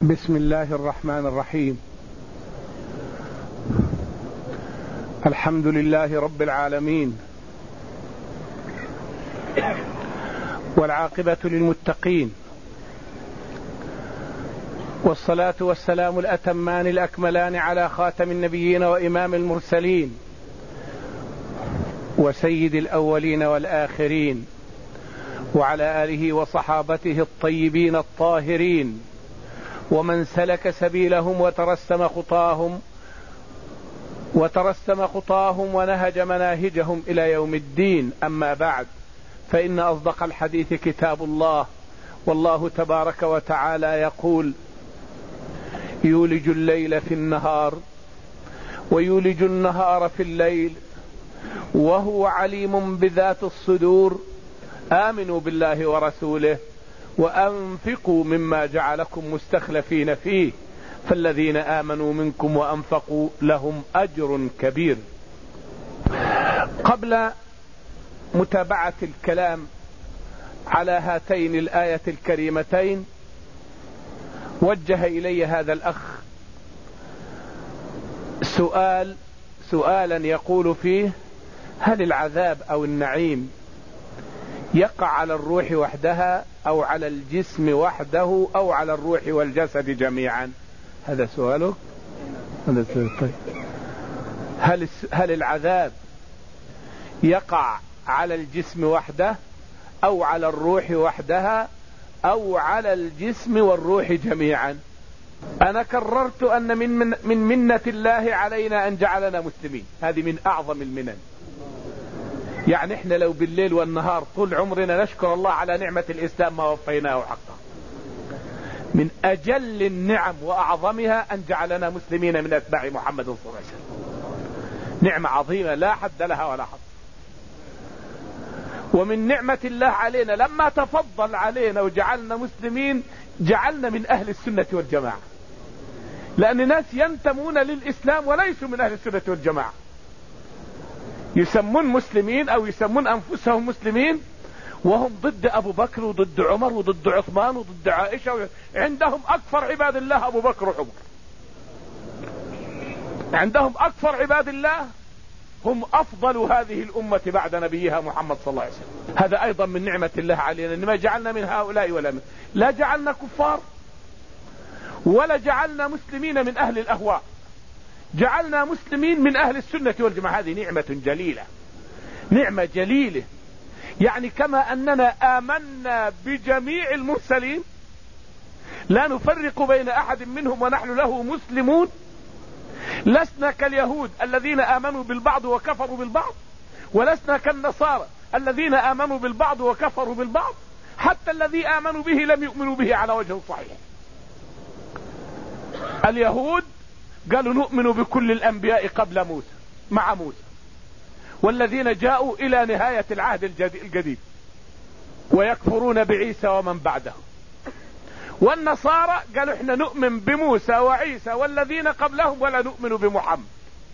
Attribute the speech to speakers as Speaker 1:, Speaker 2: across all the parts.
Speaker 1: بسم الله الرحمن الرحيم. الحمد لله رب العالمين، والعاقبة للمتقين، والصلاة والسلام الأتمان الأكملان على خاتم النبيين وإمام المرسلين وسيد الأولين والآخرين، وعلى آله وصحابته الطيبين الطاهرين، ومن سلك سبيلهم وترسم خطاهم ونهج مناهجهم إلى يوم الدين. أما بعد، فإن أصدق الحديث كتاب الله، والله تبارك وتعالى يقول: يولج الليل في النهار ويولج النهار في الليل وهو عليم بذات الصدور، آمنوا بالله ورسوله وأنفقوا مما جعلكم مستخلفين فيه، فالذين آمنوا منكم وأنفقوا لهم أجر كبير. قبل متابعة الكلام على هاتين الآية الكريمتين، وجه إلي هذا الأخ سؤالا يقول فيه: هل العذاب أو النعيم يقع على الروح وحدها أو على الجسم وحده أو على الروح والجسد جميعا؟ هذا سؤاله. طيب، هل العذاب يقع على الجسم وحده أو على الروح وحدها أو على الجسم والروح جميعا؟ أنا كررت أن من منة الله علينا أن جعلنا مسلمين، هذه من أعظم المنن. يعني احنا لو بالليل والنهار طول عمرنا نشكر الله على نعمة الإسلام ما وفيناه حقه. من أجل النعم وأعظمها أن جعلنا مسلمين من أتباع محمد صلى الله عليه وسلم، نعمة عظيمة لا حد لها ولا حد. ومن نعمة الله علينا لما تفضل علينا وجعلنا مسلمين، جعلنا من أهل السنة والجماعة، لأن ناس ينتمون للإسلام وليسوا من أهل السنة والجماعة، يسمون مسلمين أو يسمون أنفسهم مسلمين وهم ضد أبو بكر وضد عمر وضد عثمان وضد عائشة. عندهم أكثر عباد الله أبو بكر وعمر، عندهم أكثر عباد الله، هم أفضل هذه الأمة بعد نبيها محمد صلى الله عليه وسلم. هذا أيضا من نعمة الله علينا، إنما جعلنا من هؤلاء ولا من، لا جعلنا كفار ولا جعلنا مسلمين من أهل الأهواء، جعلنا مسلمين من أهل السنة والجماعة. هذه نعمة جليلة، نعمة جليلة. يعني كما أننا آمنا بجميع المرسلين لا نفرق بين أحد منهم ونحن له مسلمون، لسنا كاليهود الذين آمنوا بالبعض وكفروا بالبعض، ولسنا كالنصارى الذين آمنوا بالبعض وكفروا بالبعض، حتى الذي آمنوا به لم يؤمنوا به على وجه صحيح. اليهود قالوا نؤمن بكل الأنبياء قبل موسى مع موسى، والذين جاءوا إلى نهاية العهد الجديد، ويكفرون بعيسى ومن بعده. والنصارى قالوا احنا نؤمن بموسى وعيسى والذين قبلهم ولا نؤمن بمحمد،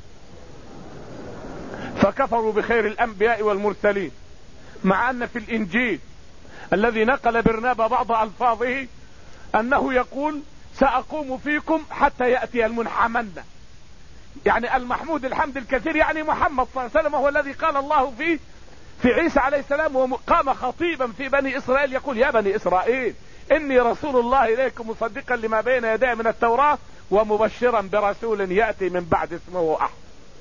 Speaker 1: فكفروا بخير الأنبياء والمرسلين. مع أن في الإنجيل الذي نقل برنابا بعض ألفاظه أنه يقول: سأقوم فيكم حتى يأتي المنحمن، يعني المحمود الحمد الكثير، يعني محمد صلى الله عليه وسلم هو الذي قال الله فيه في عيسى عليه السلام، وقام خطيبا في بني إسرائيل يقول: يا بني إسرائيل إني رسول الله إليكم مصدقا لما بين يدي من التوراة ومبشرا برسول يأتي من بعد اسمه أحمد.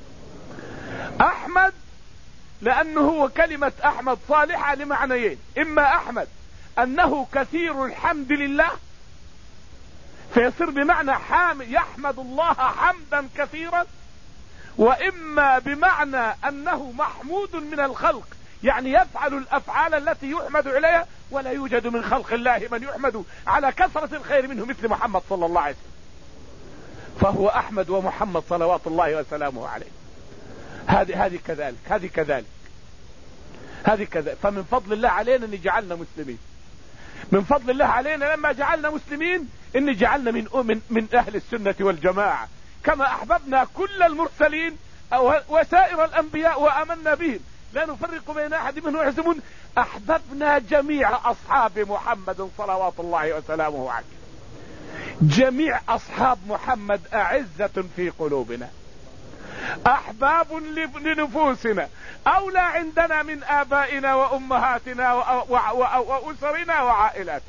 Speaker 1: أحمد لأنه هو كلمة أحمد صالحة لمعنيين: إما أحمد أنه كثير الحمد لله فيصير بمعنى حامد يحمد الله حمدا كثيرا، وإما بمعنى أنه محمود من الخلق، يعني يفعل الأفعال التي يحمد عليها، ولا يوجد من خلق الله من يحمد على كثرة الخير منه مثل محمد صلى الله عليه وسلم، فهو أحمد ومحمد صلوات الله وسلامه عليه. هذه كذلك. فمن فضل الله علينا أن جعلنا مسلمين، من فضل الله علينا لما جعلنا مسلمين إن جعلنا من أهل السنة والجماعة، كما أحببنا كل المرسلين وسائر الأنبياء وآمنا بهم لا نفرق بين أحد منهم يحزمون. أحببنا جميع أصحاب محمد صلوات الله وسلامه عليه، جميع أصحاب محمد أعزة في قلوبنا، أحباب لنفوسنا، أولى عندنا من آبائنا وأمهاتنا وأسرنا وعائلاتنا.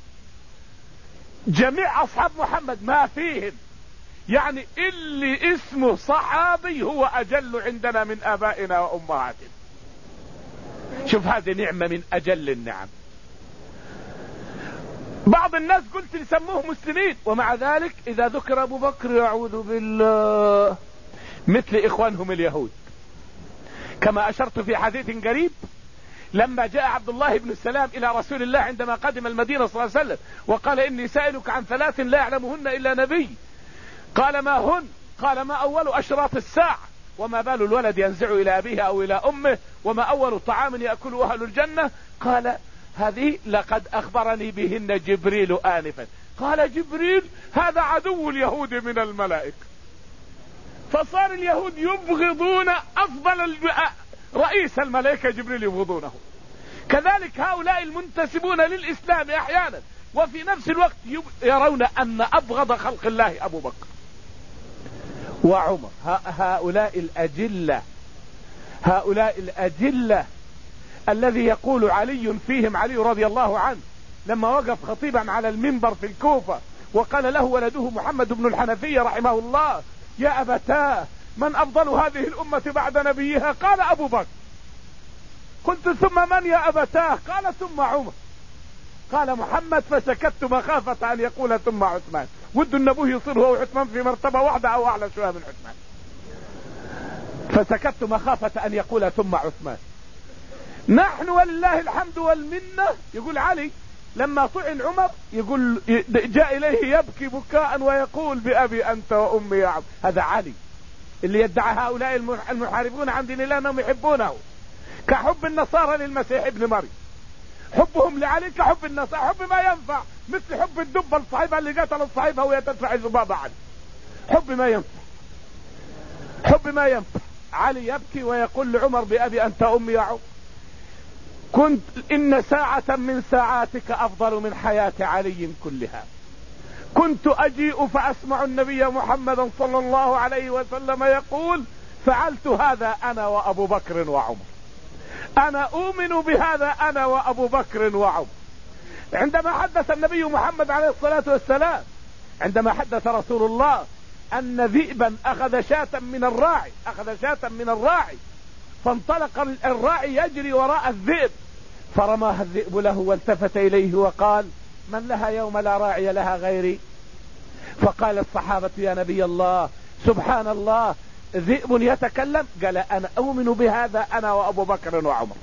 Speaker 1: جميع أصحاب محمد ما فيهم يعني اللي اسمه صحابي هو أجل عندنا من آبائنا وأمهاتنا. شوف هذه نعمة من أجل النعم. بعض الناس قلت يسموه مسلمين، ومع ذلك إذا ذكر أبو بكر يعوذ بالله مثل إخوانهم اليهود. كما أشرت في حديث قريب، لما جاء عبد الله بن السلام إلى رسول الله عندما قدم المدينة صلى الله عليه وسلم وقال إني سائلك عن 3 لا يعلمهن إلا نبي. قال ما هن؟ قال ما أول أشراط الساعة، وما بال الولد ينزع إلى أبيه أو إلى أمه، وما أول طعام يأكله أهل الجنة. قال هذه لقد أخبرني بهن جبريل آنفا. قال جبريل هذا عدو اليهود من الملائكة. فصار اليهود يبغضون أفضل رئيس الملائكة جبريل، يبغضونه. كذلك هؤلاء المنتسبون للإسلام أحيانا وفي نفس الوقت يرون أن أبغض خلق الله أبو بكر وعمر. هؤلاء الأجلة الذي يقول علي فيهم، علي رضي الله عنه لما وقف خطيبا على المنبر في الكوفة وقال له ولده محمد بن الحنفية رحمه الله يا أبتاه من أفضل هذه الأمة بعد نبيها؟ قال أبو بكر. قلت ثم من يا أبتاه؟ قال ثم عمر. قال محمد فسكت مخافة أن يقول ثم عثمان. ود النبي يصير هو وعثمان في مرتبة واحدة أو أعلى شوية من عثمان، فسكت مخافة أن يقول ثم عثمان. نحن ولله الحمد والمنة. يقول علي لما طعن عمر يقول جاء إليه يبكي بكاء ويقول بأبي أنت وأمي يا عم. هذا علي اللي يدعى هؤلاء المحاربون عن دين الله أنهم يحبونه، كحب النصارى للمسيح ابن مريم. حبهم لعلي كحب النصارى، حب ما ينفع، مثل حب الدب الصحيبة اللي قتل الصحيبة وهي تدفع ذبابة علي. حب ما ينفع، حب ما ينفع. علي يبكي ويقول لعمر بأبي أنت أمي يا عمر. كنت إن ساعة من ساعاتك أفضل من حياة علي كلها. كنت أجيء فأسمع النبي محمد صلى الله عليه وسلم يقول فعلت هذا أنا وأبو بكر وعمر. أنا أؤمن بهذا أنا وأبو بكر وعمر. عندما حدث النبي محمد عليه الصلاة والسلام، عندما حدث رسول الله أن ذئبا أخذ شاة من الراعي فانطلق الراعي يجري وراء الذئب فرماها الذئب له والتفت إليه وقال من لها يوم لا راعي لها غيري؟ فقال الصحابة يا نبي الله سبحان الله ذئب يتكلم؟ قال أنا أؤمن بهذا أنا وأبو بكر وعمر.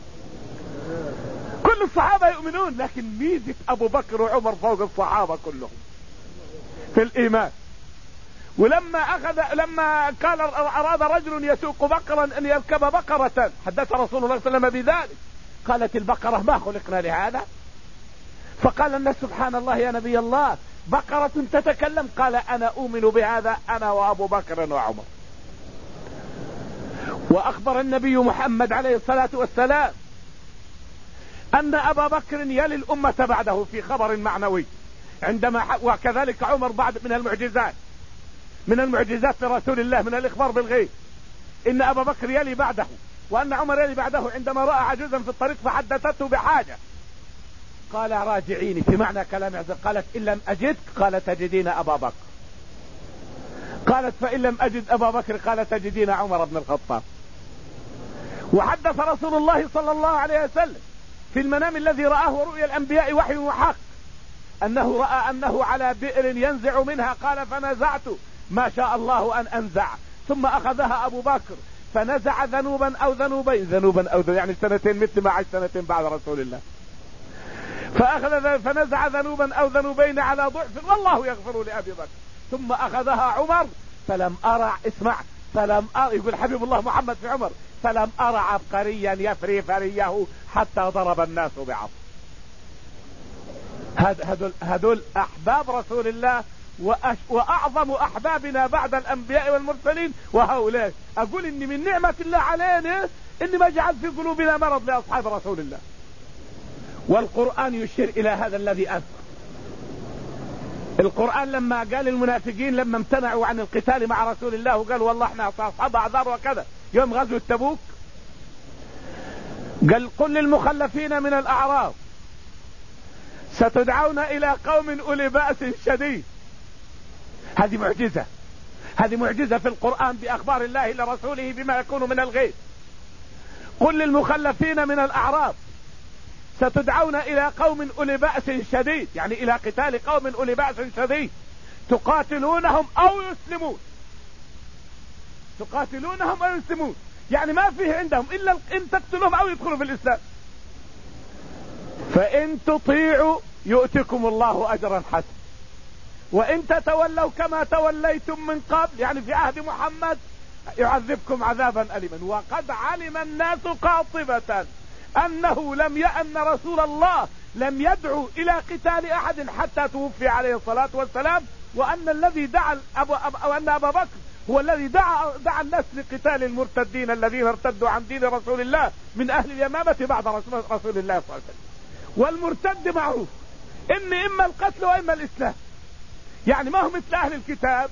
Speaker 1: كل الصحابة يؤمنون، لكن ميزة أبو بكر وعمر فوق الصحابة كلهم في الإيمان. ولما قال أراد رجل يسوق بقرا أن يركب بقرة، حدث رسول الله صلى الله عليه وسلم بذلك. قالت البقرة ما خلقنا لهذا. فقال الناس سبحان الله يا نبي الله بقرة تتكلم؟ قال أنا أؤمن بهذا أنا وأبو بكر وعمر. وأخبر النبي محمد عليه الصلاة والسلام أن أبا بكر يلي الأمة بعده في خبر معنوي وكذلك عمر بعد من المعجزات لرسول الله من الإخبار بالغيب، إن أبا بكر يلي بعده وأن عمر يلي بعده. عندما رأى عجوزا في الطريق فحدثته بحاجة قال راجعيني، في معنى كلام عزيز. قالت إن لم أجدك قال تجدين أبا بكر. قالت فإن لم أجد أبا بكر قال تجدين عمر بن الخطاب. وحدث رسول الله صلى الله عليه وسلم في المنام الذي رآه رؤيا الأنبياء وحي وحق أنه رأى أنه على بئر ينزع منها، قال فنزعت ما شاء الله أن أنزع، ثم أخذها أبو بكر فنزع ذنوبا أو ذنوبين يعني سنتين مثل ما عاش سنتين بعد رسول الله. فنزع ذنوبا أو ذنوبين على ضعف والله يغفر لأبي بكر. ثم أخذها عمر فلم أرى يقول حبيب الله محمد في عمر فلم أرى عبقريا يفري فريه حتى ضرب الناس بعض. هذول أحباب رسول الله وأعظم أحبابنا بعد الأنبياء والمرسلين. وهؤلاء أقول إن من نعمة الله علينا إن ما جعل في قلوبنا مرض لأصحاب رسول الله. والقرآن يشير إلى هذا الذي أذكر. القرآن لما قال المنافقين لما امتنعوا عن القتال مع رسول الله وقالوا والله احنا اصحاب اعذار وكذا يوم غزوة تبوك، قال قل للمخلفين من الأعراب ستدعون إلى قوم أولي بأس شديد. هذه معجزة، هذه معجزة في القرآن بأخبار الله لرسوله بما يكون من الغيب. قل للمخلفين من الأعراب ستدعون إلى قوم أولي بأس شديد، يعني إلى قتال قوم أولي بأس شديد تقاتلونهم أو يسلمون. تقاتلونهم أو يسلمون يعني ما فيه عندهم إلا إن تقتلهم أو يدخلوا في الإسلام. فإن تطيعوا يؤتكم الله أجرا حسنا وإن تتولوا كما توليتم من قبل، يعني في عهد محمد، يعذبكم عذابا أليما. وقد علم الناس قاطبة أن رسول الله لم يدعو إلى قتال أحد حتى توفي عليه الصلاة والسلام، وأن الذي وأن أبا بكر هو الذي دعا الناس لقتال المرتدين الذين ارتدوا عن دين رسول الله من أهل اليمامة بعد رسول الله صلى الله عليه وسلم. والمرتد معروف إن إما القتل وإما الإسلام، يعني ما هو مثل أهل الكتاب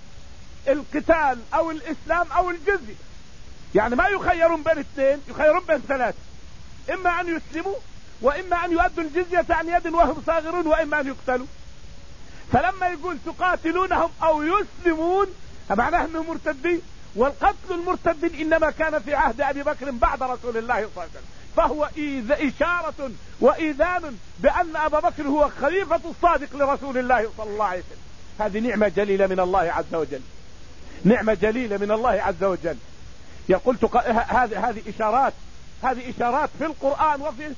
Speaker 1: القتال أو الإسلام أو الجزية، يعني ما يخيرون بين اثنين، يخيرون بين ثلاثة، إما أن يسلموا وإما أن يؤدوا الجزية عن يد وهم صاغرون وإما أن يقتلوا. فلما يقول تقاتلونهم أو يسلمون معناه أنهم مرتدين، والقتل المرتدين إنما كان في عهد أبي بكر بعد رسول الله صلى الله عليه وسلم، فهو إشارة وإيذان بأن أبا بكر هو خليفة الصادق لرسول الله صلى الله عليه وسلم. هذه نعمة جليلة من الله عز وجل، نعمة جليلة من الله عز وجل. يقول هذه إشارات في القرآن وفي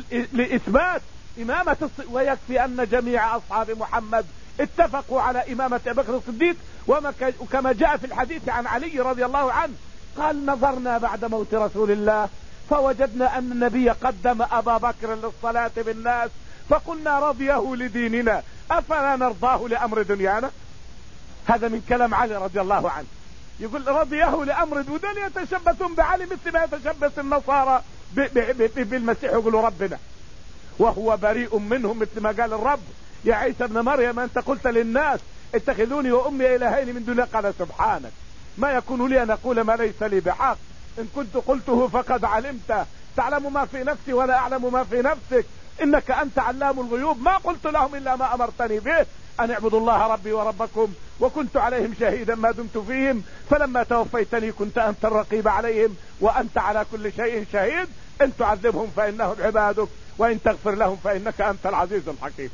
Speaker 1: لإثبات إمامة ويكفي أن جميع أصحاب محمد اتفقوا على إمامة أبي بكر الصديق، وكما جاء في الحديث عن علي رضي الله عنه قال نظرنا بعد موت رسول الله فوجدنا أن النبي قدم أبا بكر للصلاة بالناس فقلنا رضيه لديننا أفلا نرضاه لأمر دنيانا. هذا من كلام علي رضي الله عنه، يقول رضيه لأمر ودن يتشبثون بعلي مثل ما يتشبث النصارى بالمسيح، يقولوا ربنا وهو بريء منهم مثل ما قال الرب يا عيسى ابن مريم أنت قلت للناس اتخذوني وأمي إلهين من دون. قال سبحانك ما يكون لي أن أقول ما ليس لي بحق، إن كنت قلته فقد علمته تعلم ما في نفسي ولا أعلم ما في نفسك إنك أنت علام الغيوب. ما قلت لهم إلا ما أمرتني به أن اعبدوا الله ربي وربكم وكنت عليهم شهيدا ما دمت فيهم فلما توفيتني كنت أنت الرقيب عليهم وأنت على كل شيء شهيد. إن تعذبهم فإنهم عبادك وإن تغفر لهم فإنك أنت العزيز الحكيم.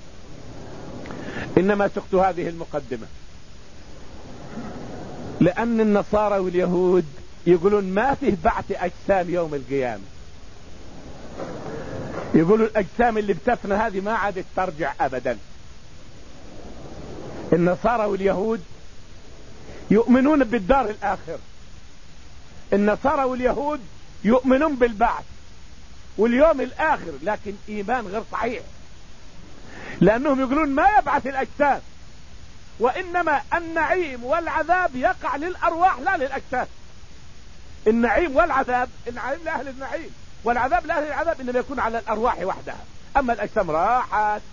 Speaker 1: إنما سقت هذه المقدمة لأن النصارى واليهود يقولون ما فيه بعث أجسام يوم القيامة، يقولوا الأجسام اللي بتفنى هذه ما عادت ترجع أبدا. النصارى واليهود يؤمنون بالدار الآخر، النصارى واليهود يؤمنون بالبعث واليوم الآخر، لكن إيمان غير صحيح، لأنهم يقولون ما يبعث الأجسام، وإنما النعيم والعذاب يقع للأرواح لا للأجسام. النعيم والعذاب، النعيم لأهل النعيم والعذاب لأهل العذاب إنما يكون على الأرواح وحدها، أما الأجسام راحت.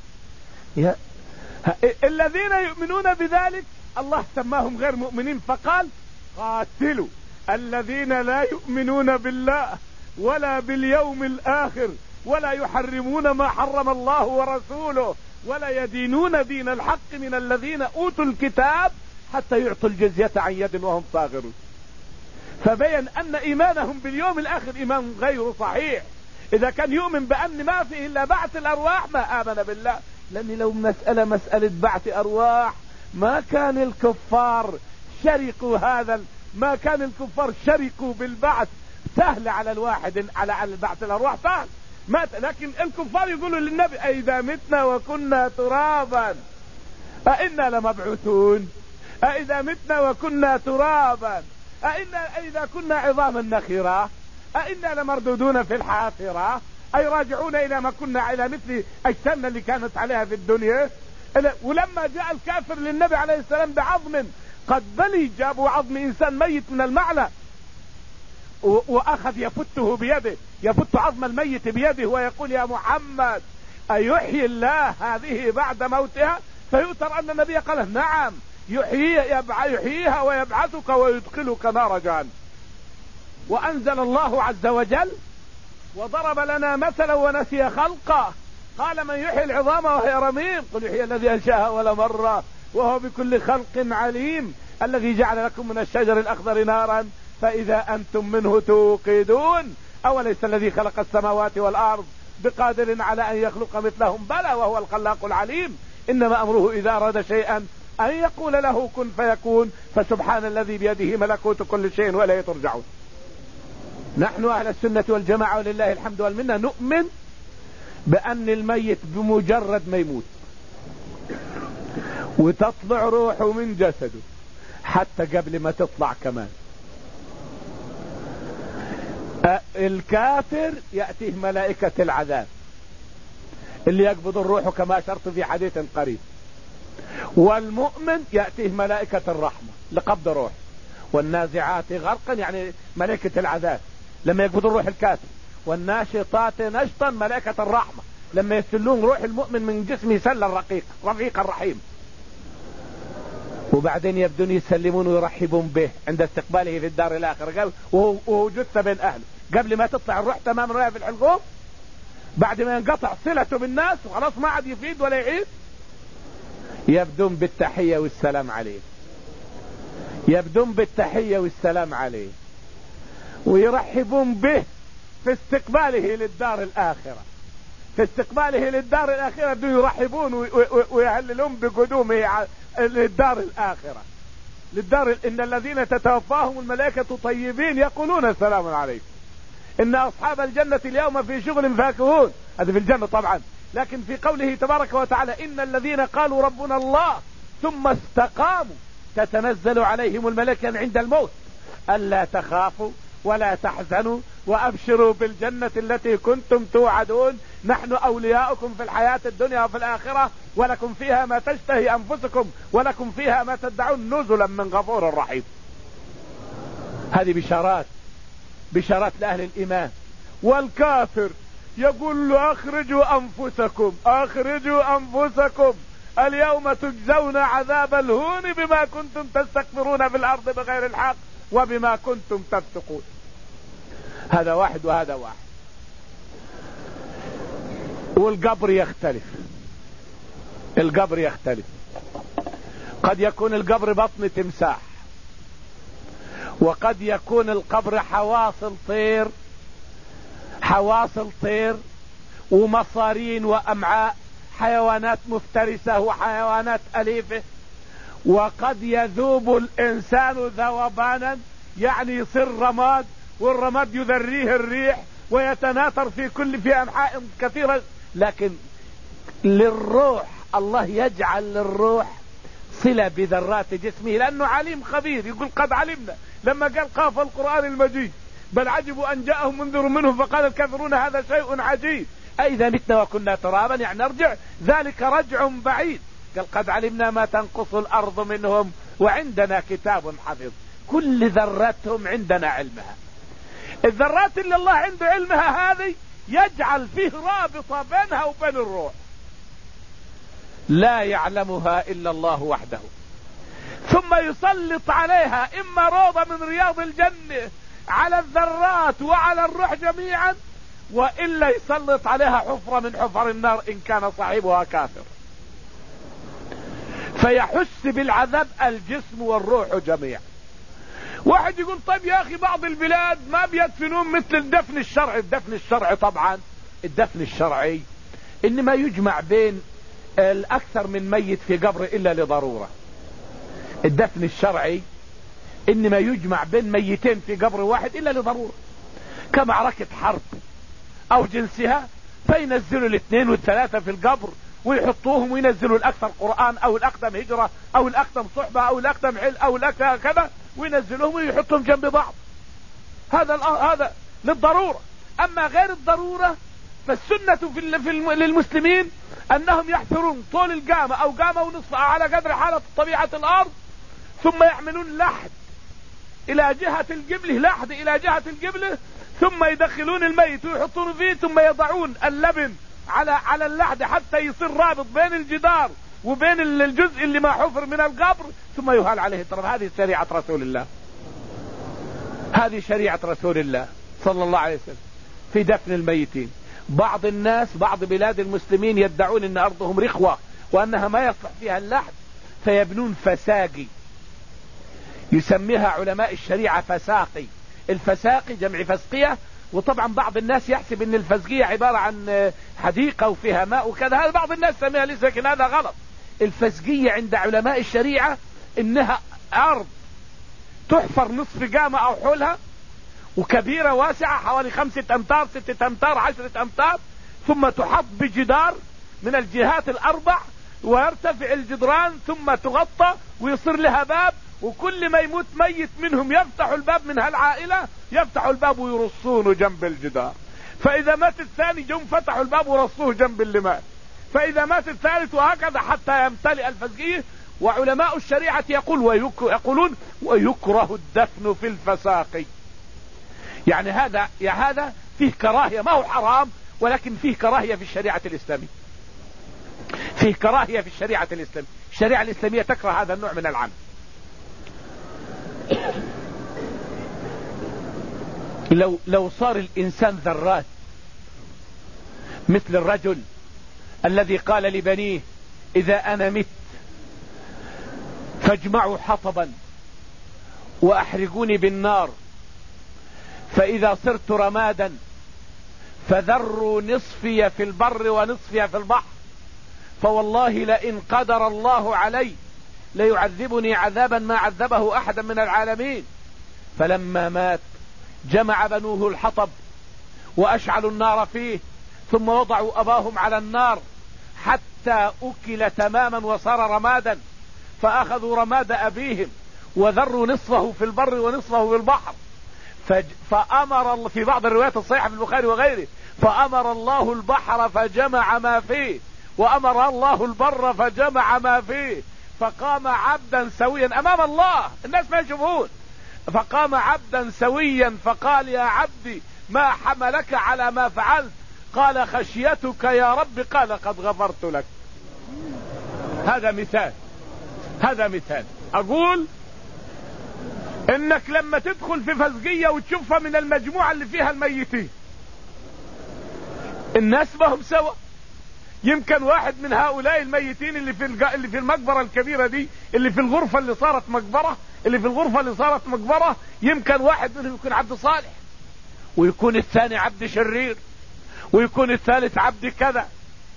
Speaker 1: الذين يؤمنون بذلك الله سماهم غير مؤمنين فقال قاتلوا الذين لا يؤمنون بالله ولا باليوم الآخر ولا يحرمون ما حرم الله ورسوله ولا يدينون دين الحق من الذين أوتوا الكتاب حتى يعطوا الجزية عن يد وهم صاغرون. فبين أن إيمانهم باليوم الآخر إيمان غير صحيح. إذا كان يؤمن بأن ما فيه إلا بعث الأرواح ما آمن بالله، لأن لو مسألة بعث أرواح ما كان الكفار شركوا ما كان الكفار شركوا بالبعث. سهل على الواحد على بعث الأرواح سهل، لكن الكفار يقولوا للنبي أئذا متنا وكنا ترابا أئنا لمبعوثون، أئذا متنا وكنا ترابا أئذا كنا عظاما نخرة أئنا لمردودون في الحافرة، أي راجعون إلى ما كنا إلى مثل أجسامنا اللي كانت عليها في الدنيا. ولما جاء الكافر للنبي عليه السلام بعظم قد بلي، جابوا عظم إنسان ميت من المعلى وأخذ يفته بيده، يفت عظم الميت بيده ويقول يا محمد أيحيي الله هذه بعد موتها؟ فيؤثر أن النبي قال نعم يحييها ويبعثك ويدخلك نار جهنم. وأنزل الله عز وجل وضرب لنا مثلا ونسي خلقه، قال من يحيي العظام وهي رميم قل يحيي الذي أنشاها أول مرة وهو بكل خلق عليم، الذي جعل لكم من الشجر الأخضر نارا فإذا أنتم منه توقدون، أوليس الذي خلق السماوات والأرض بقادر على أن يخلق مثلهم بلى وهو الخلاق العليم، إنما أمره إذا أراد شيئا أن يقول له كن فيكون، فسبحان الذي بيده ملكوت كل شيء وإليه ترجعون. نحن أهل السنة والجماعة ولله الحمد والمنة نؤمن بأن الميت بمجرد ما يموت وتطلع روحه من جسده حتى قبل ما تطلع كمان، الكافر يأتيه ملائكة العذاب اللي يقبض الروح كما أشرت في حديث قريب، والمؤمن يأتيه ملائكة الرحمة لقبض الروح، والنازعات غرقا يعني ملائكة العذاب لما يقبض الروح الكافر، والناشطات نشطا ملائكة الرحمة لما يسلون روح المؤمن من جسمه سلا رفيقا رحيم. وبعدين يبدون يسلمون ويرحبون به عند استقباله في الدار الآخرة وهو جثة بين أهله قبل ما تطلع الروح تماما وهي في الحلقوم، بعد ما ينقطع صلته بالناس وخلاص ما عاد يفيد ولا يعيد، يبدون بالتحية والسلام عليه، يبدون بالتحية والسلام عليه ويرحبون به في استقباله للدار الآخرة، في استقباله للدار الآخرة بدون يرحبون ويهللون بقدومه للدار الآخرة إن الذين تتوفاهم الملائكة طيبين يقولون السلام عليكم، إن أصحاب الجنة اليوم في شغل فاكهون، هذا في الجنة طبعا، لكن في قوله تبارك وتعالى إن الذين قالوا ربنا الله ثم استقاموا تتنزل عليهم الملائكة عند الموت ألا تخافوا ولا تحزنوا وأبشروا بالجنة التي كنتم توعدون، نحن أولياؤكم في الحياة الدنيا وفي الآخرة ولكم فيها ما تشتهي أنفسكم ولكم فيها ما تدعون نزلا من غفور رحيم. هذه بشارات لأهل الإيمان. والكافر يقول له أخرجوا أنفسكم اليوم تجزون عذاب الهون بما كنتم تستكبرون في الأرض بغير الحق وبما كنتم تفسقون. هذا واحد وهذا واحد. والقبر يختلف، قد يكون القبر بطن تمساح، وقد يكون القبر حواصل طير ومصارين وأمعاء حيوانات مفترسة وحيوانات أليفة، وقد يذوب الإنسان ذوبانا يعني يصير رماد، والرماد يذريه الريح ويتناثر في أنحاء كثيرة. لكن للروح الله يجعل للروح صلة بذرات جسمه لأنه عليم خبير، يقول قد علمنا لما قال قاف القرآن المجيد بل عجبوا أن جاءهم منذر منهم فقال الكافرون هذا شيء عجيب أئذا متنا وكنا ترابا يعني نرجع، ذلك رجع بعيد. قال قد علمنا ما تنقص الأرض منهم وعندنا كتاب حفظ، كل ذراتهم عندنا علمها. الذرات اللي الله عنده علمها هذه يجعل فيه رابطة بينها وبين الروح لا يعلمها إلا الله وحده، ثم يسلط عليها إما روضة من رياض الجنة على الذرات وعلى الروح جميعا، وإلا يسلط عليها حفرة من حفر النار إن كان صاحبها كافر، فيحس بالعذاب الجسم والروح جميعا. واحد يقول طيب يا أخي بعض البلاد ما بيدفنون مثل الدفن الشرعي. الدفن الشرعي طبعا الدفن الشرعي إنما يجمع بين الأكثر من ميت في قبر إلا لضرورة. الدفن الشرعي إنما يجمع بين ميتين في قبر واحد إلا لضرورة، كمعركة حرب أو جنسها، فينزلوا الاثنين والثلاثة في القبر ويحطوهم وينزلوا الأكثر قرآن أو الأقدم هجرة أو الأقدم صحبة أو الأقدم حل أو الأكثر كذا، وينزلوهم ويحطهم جنب بعض. هذا للضرورة. أما غير الضرورة فالسنة للمسلمين أنهم يحفرون طول القامة أو قامة ونصف على قدر حالة طبيعة الأرض، ثم يعملون لحد إلى جهة القبلة، ثم يدخلون الميت ويحطون فيه، ثم يضعون اللبن على اللحد حتى يصير رابط بين الجدار وبين الجزء اللي ما حفر من القبر ثم يهال عليه التراب. هذه شريعة رسول الله، هذه شريعة رسول الله صلى الله عليه وسلم في دفن الميتين. بعض الناس، بعض بلاد المسلمين يدعون ان ارضهم رخوة وانها ما يصلح فيها اللحد، فيبنون فساقي يسميها علماء الشريعة فساقي. الفساقي جمع فسقية، وطبعا بعض الناس يحسب ان الفسقية عبارة عن حديقة وفيها ماء وكذا، هذا بعض الناس سميها ليس، لكن هذا غلط. الفسقية عند علماء الشريعة انها ارض تحفر نصف قامة او حولها، وكبيرة واسعة حوالي 5 أمتار 6 أمتار 10 أمتار، ثم تحط بجدار من الجهات الأربع ويرتفع الجدران ثم تغطى ويصير لها باب، وكل ما يموت ميت منهم يفتح الباب من هالعائلة، يفتح الباب ويرصونه جنب الجدار. فإذا مات الثاني جم فتحوا الباب ورصوه جنب اللي مات، فإذا مات الثالث، وهكذا حتى يمتلئ الفسقية. وعلماء الشريعة يقولون ويكره الدفن في الفساقي. يعني هذا فيه كراهية، ما هو حرام، ولكن فيه كراهية في الشريعة الإسلامية، فيه كراهية في الشريعة الإسلامية. الشريعة الإسلامية تكره هذا النوع من العمل. لو صار الإنسان ذرات مثل الرجل الذي قال لبنيه إذا أنا مت فاجمعوا حطبا وأحرقوني بالنار، فإذا صرت رمادا فذروا نصفي في البر ونصفي في البحر، فوالله لئن قدر الله علي ليعذبني عذابا ما عذبه أحدا من العالمين. فلما مات جمع بنوه الحطب وأشعلوا النار فيه، ثم وضعوا أباهم على النار حتى أكل تماما وصار رمادا، فأخذوا رماد أبيهم وذروا نصفه في البر ونصفه في البحر. فأمر في بعض الروايات الصحيحة في البخاري وغيره، فأمر الله البحر فجمع ما فيه، وأمر الله البر فجمع ما فيه، فقام عبدا سويا أمام الله، الناس ما يشوفون، فقام عبدا سويا فقال يا عبدي ما حملك على ما فعلت؟ قال خشيتك يا رب. قال قد غفرت لك. هذا مثال. أقول انك لما تدخل في فسقية وتشوفها من المجموعة اللي فيها الميتين، الناس ما هم سوا. يمكن واحد من هؤلاء الميتين اللي في المقبرة الكبيرة دي، اللي في الغرفة اللي صارت مقبرة، يمكن واحد منهم يكون عبد صالح، ويكون الثاني عبد شرير، ويكون الثالث عبد كذا.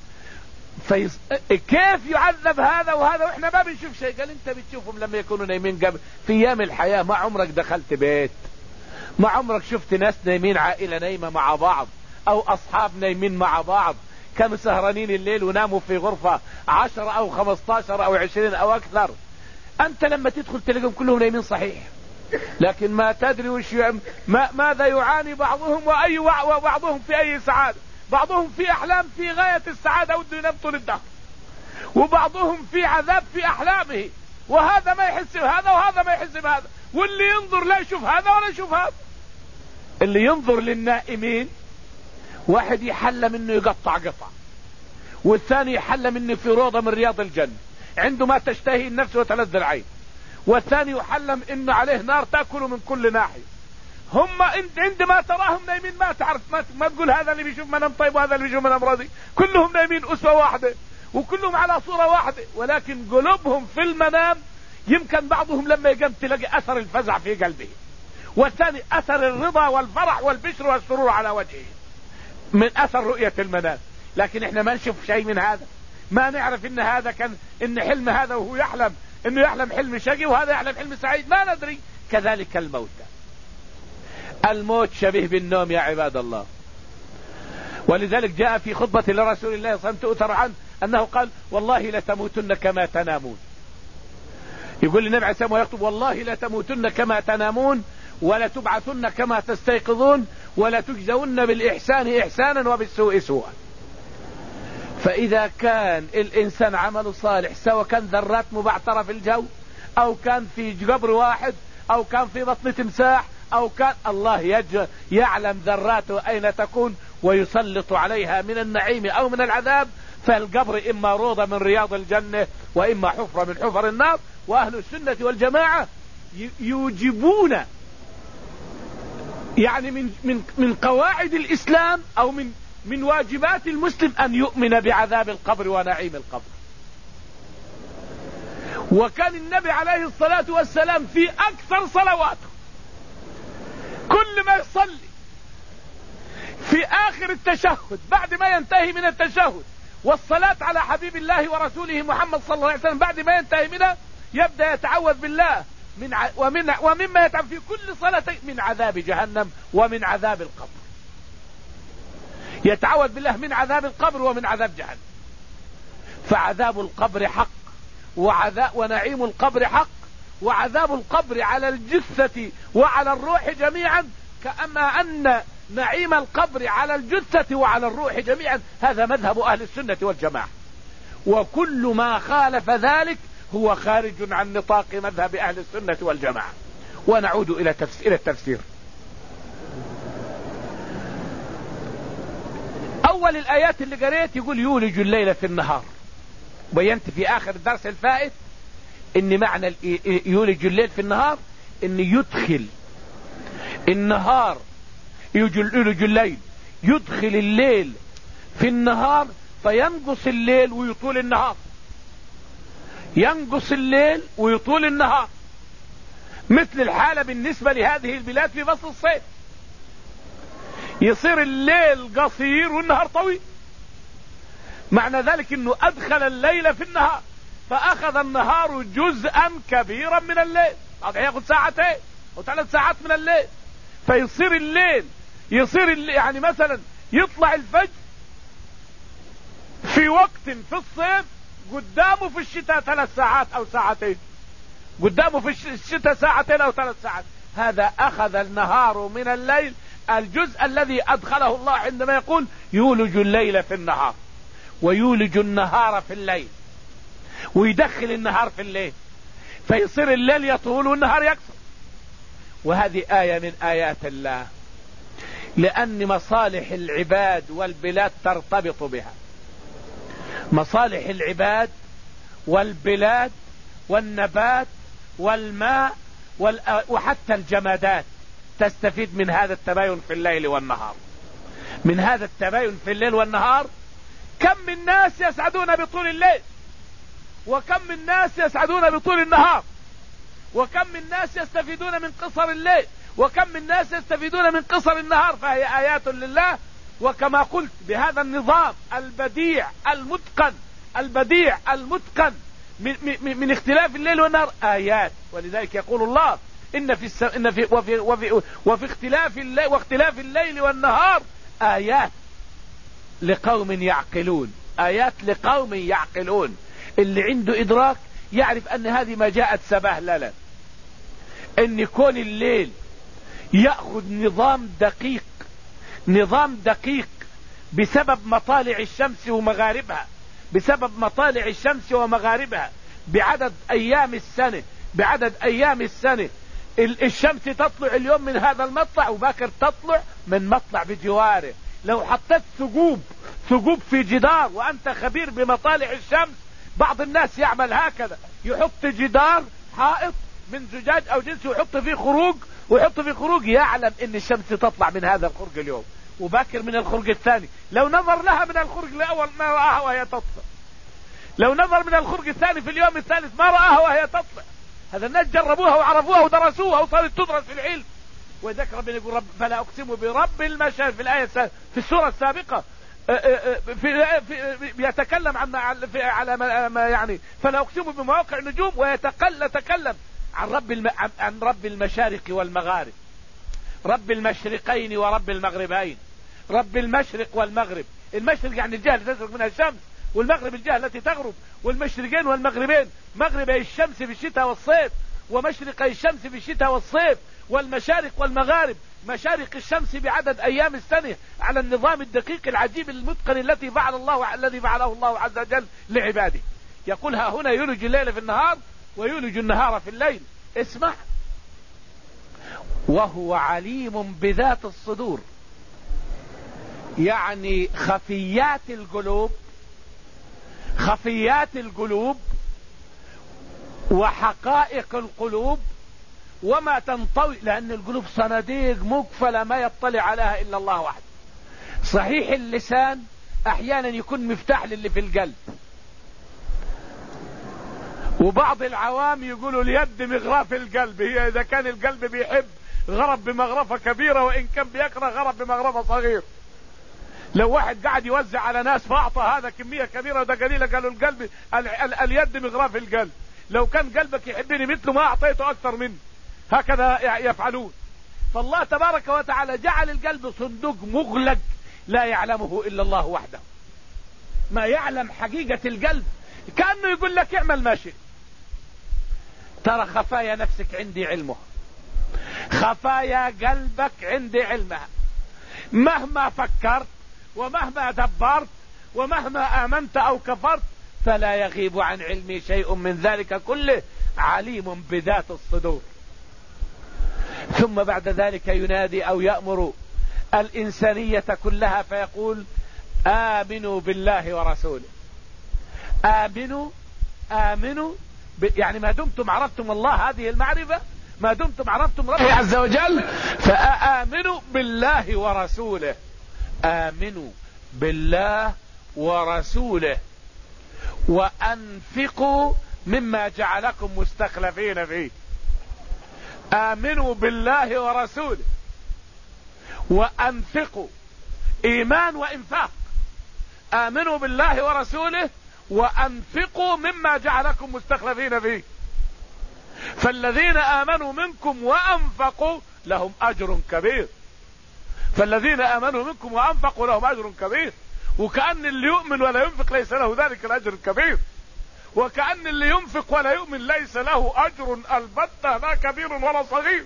Speaker 1: كيف يعذب هذا وهذا واحنا ما بنشوف شيء؟ قال انت بتشوفهم لما يكونوا نايمين قبل في ايام الحياة. ما عمرك دخلت بيت، ما عمرك شفت ناس نايمين، عائلة نايمة مع بعض او اصحاب نايمين مع بعض، كانوا سهرانين الليل وناموا في غرفة 10 او 15 او 20 او اكثر. انت لما تدخل تلاقيهم كلهم نايمين صحيح، لكن ما تدري ماذا يعاني بعضهم وبعضهم في اي سعادة. بعضهم في احلام في غاية السعادة وده ينام طول الدهر، وبعضهم في عذاب في احلامه، وهذا ما يحس بهذا وهذا ما يحس بهذا، واللي ينظر لا يشوف هذا ولا يشوف هذا. اللي ينظر للنائمين واحد يحلم انه يقطع قطع، والثاني يحلم انه في روضة من رياض الجنة عنده ما تشتهي النفس وتلذ العين، والثاني يحلم انه عليه نار تأكله من كل ناحية. هم انت عندما تراهم نايمين ما تعرف، ما تقول هذا اللي بيشوف منام طيب وهذا اللي بيشوف منام راضي، كلهم نايمين أسوة واحدة وكلهم على صورة واحدة، ولكن قلوبهم في المنام يمكن بعضهم لما يقام تلاقي أثر الفزع في قلبه، والثاني أثر الرضا والفرح والبشر والسرور على وجهه من أثر رؤية المنام. لكن احنا ما نشوف شيء من هذا، ما نعرف ان هذا كان ان حلم هذا وهو يحلم انه يحلم حلم شقي وهذا يحلم حلم سعيد، ما ندري. كذلك الموت شبيه بالنوم يا عباد الله. ولذلك جاء في خطبة لرسول الله صلى الله عليه وسلم تؤثر عنه أنه قال والله لتموتن كما تنامون. يقول النبي عليه الصلاة والسلام ويكتب والله لتموتن كما تنامون ولا تبعثن كما تستيقظون ولا تجزون بالإحسان إحسانا وبالسوء سوءا. فإذا كان الإنسان عمل صالح سواء كان ذرات مبعثرة في الجو أو كان في قبر واحد أو كان في بطن تمساح أو كان، الله يعلم ذراته أين تكون ويسلط عليها من النعيم أو من العذاب، فالقبر إما روضة من رياض الجنة وإما حفرة من حفر النار. وأهل السنة والجماعة يوجبون يعني من قواعد الإسلام أو من واجبات المسلم أن يؤمن بعذاب القبر ونعيم القبر. وكان النبي عليه الصلاة والسلام في أكثر صلواته كل ما يصلي في آخر التشهد بعد ما ينتهي من التشهد والصلاة على حبيب الله ورسوله محمد صلى الله عليه وسلم بعد ما ينتهي منها يبدأ يتعوذ بالله ومما يتعوذ في كل صلاة من عذاب جهنم ومن عذاب القبر. يتعوذ بالله من عذاب القبر ومن عذاب جهنم. فعذاب القبر حق ونعيم القبر حق، وعذاب القبر على الجثة وعلى الروح جميعا كما أن نعيم القبر على الجثة وعلى الروح جميعا. هذا مذهب أهل السنة والجماعة، وكل ما خالف ذلك هو خارج عن نطاق مذهب أهل السنة والجماعة. ونعود إلى التفسير. أول الآيات اللي قريت يقول يولج الليل في النهار. بينت في آخر الدرس الفائت إن معنى يولج الليل في النهار إن يدخل النهار، يولج الليل، يدخل الليل في النهار فينقص الليل ويطول النهار، ينقص الليل ويطول النهار، مثل الحالة بالنسبة لهذه البلاد في فصل الصيف، يصير الليل قصير والنهار طويل. معنى ذلك انه ادخل الليل في النهار فاخذ النهار جزءا كبيرا من الليل، هذا ياخذ ساعتين او 3 ساعات من الليل. فيصير الليل يعني مثلا يطلع الفجر في وقت في الصيف قدامه في الشتاء 3 ساعات او ساعتين، قدامه في الشتاء 2 أو 3 ساعات. هذا اخذ النهار من الليل الجزء الذي ادخله الله عندما يقول يولج الليل في النهار ويولج النهار في الليل، ويدخل النهار في الليل فيصير الليل يطول والنهار يقصر. وهذه آية من آيات الله، لأن مصالح العباد والبلاد ترتبط بها. مصالح العباد والبلاد والنبات والماء وحتى الجمادات تستفيد من هذا التباين في الليل والنهار. من هذا التباين في الليل والنهار كم من ناس يسعدون بطول الليل، وكم من ناس يسعدون بطول النهار، وكم من ناس يستفيدون من قصر الليل، وكم من ناس يستفيدون من قصر النهار. فهي آيات لله. وكما قلت بهذا النظام البديع المتقن من اختلاف الليل والنهار آيات. ولذلك يقول الله وفي اختلاف الليل والنهار آيات لقوم يعقلون. آيات لقوم يعقلون. اللي عنده إدراك يعرف أن هذه ما جاءت سبهللا، أن كون الليل يأخذ نظام دقيق بسبب مطالع الشمس ومغاربها، بعدد أيام السنة. الشمس تطلع اليوم من هذا المطلع وباكر تطلع من مطلع بجواره. لو حطيت ثقوب في جدار وأنت خبير بمطالع الشمس، بعض الناس يعمل هكذا، يحط جدار حائط من زجاج أو جنس ويحط فيه خروج، يعلم ان الشمس تطلع من هذا الخرج اليوم وباكر من الخرج الثاني. لو نظر لها من الخرج الأول ما رآها وهي تطلع، لو نظر من الخرج الثاني في اليوم الثالث ما رآها وهي تطلع. هذا الناس جربوها وعرفوها ودرسوها وصارت تدرس في العلم. وذلك ربنا يقول فلا أقسم برب المشارق في الآية في السورة السابقة يتكلم على ما يعني فلا أقسم بمواقع النجوم، ويتكلم عن رب المشارق والمغارب، رب المشرقين ورب المغربين، رب المشرق والمغرب. المشرق يعني الجهة التي تشرق منها الشمس، والمغرب الجهة التي تغرب. والمشرقين والمغربين مغربي الشمس في الشتاء والصيف، ومشرقي الشمس في الشتاء والصيف. والمشارق والمغارب مشارق الشمس بعدد أيام السنة على النظام الدقيق العجيب المتقن الذي فعله الله عز وجل لعباده. يقول ها هنا يولج الليل في النهار ويولج النهار في الليل. اسمع، وهو عليم بذات الصدور، يعني خفيات القلوب خفيات القلوب وحقائق القلوب وما تنطوي، لأن القلوب صناديق مقفلة ما يطلع عليها إلا الله وحده. صحيح اللسان أحيانا يكون مفتاح للي في القلب، وبعض العوام يقولوا اليد مغراف القلب، هي إذا كان القلب بيحب غرب بمغرفة كبيرة، وإن كان بيكره غرب بمغرفة صغير. لو واحد قاعد يوزع على ناس فأعطى هذا كمية كبيرة وده قليلة، قالوا القلب اليد مغراف القلب، لو كان قلبك يحبني مثله ما أعطيته أكثر منه. هكذا يفعلون. فالله تبارك وتعالى جعل القلب صندوق مغلق لا يعلمه إلا الله وحده. ما يعلم حقيقة القلب، كأنه يقول لك اعمل ما شئت. ترى خفايا نفسك عندي علمها، خفايا قلبك عندي علمها. مهما فكرت ومهما دبرت ومهما آمنت أو كفرت فلا يغيب عن علمي شيء من ذلك كله، عليم بذات الصدور. ثم بعد ذلك ينادي أو يأمر الإنسانية كلها فيقول آمنوا بالله ورسوله. آمنوا يعني ما دمتم عرفتم الله، هذه المعرفة، ما دمتم عرفتم ربه عز وجل فآمنوا بالله ورسوله. آمنوا بالله ورسوله وأنفقوا مما جعلكم مستخلفين فيه. آمنوا بالله ورسوله وأنفقوا، إيمان وإنفاق. آمنوا بالله ورسوله وأنفقوا مما جعلكم مستخلفين فيه. فالذين آمنوا منكم وأنفقوا لهم أجر كبير. فالذين آمنوا منكم وأنفقوا لهم أجر كبير. وكأن اللي يؤمن ولا ينفق ليس له ذلك الأجر الكبير، وكأن اللي ينفق ولا يؤمن ليس له أجر البتة، لا كبير ولا صغير.